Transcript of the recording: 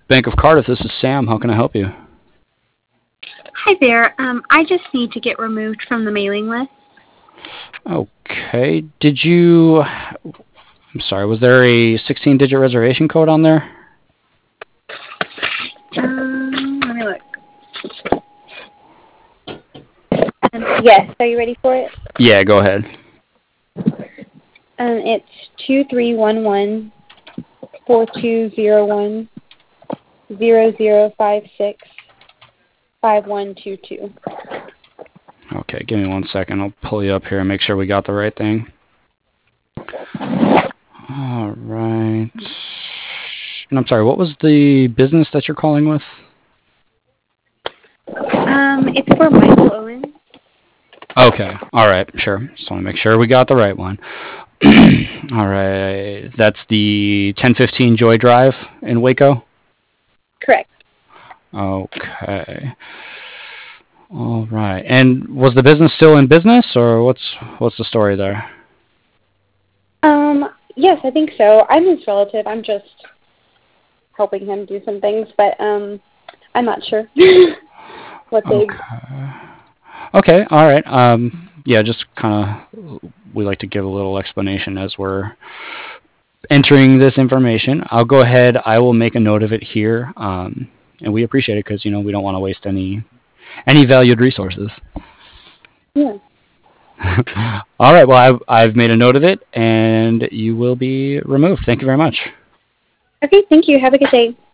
Bank of Cardiff, this is Sam. How can I help you? Hi there. I just need to get removed from the mailing list. Okay. I'm sorry, was there a 16-digit reservation code on there? Let me look. Yes. Are you ready for it? Yeah, go ahead. It's 2311-4201-0056-5122. Okay, give me 1 second. I'll pull you up here and make sure we got the right thing. All right. And I'm sorry, what was the business that you're calling with? It's for Michael Owen. Okay, all right, sure. Just want to make sure we got the right one. All right, that's the 1015 Joy Drive in Waco? Correct. Okay. All right. And was the business still in business, or what's the story there? Yes, I think so. I'm his relative. I'm just helping him do some things, but I'm not sure what they. Okay. All right. Yeah, just kind of we like to give a little explanation as we're entering this information. I'll go ahead. I will make a note of it here, and we appreciate it because we don't want to waste any valued resources. Yeah. All right. Well, I've made a note of it, and you will be removed. Thank you very much. Okay. Thank you. Have a good day.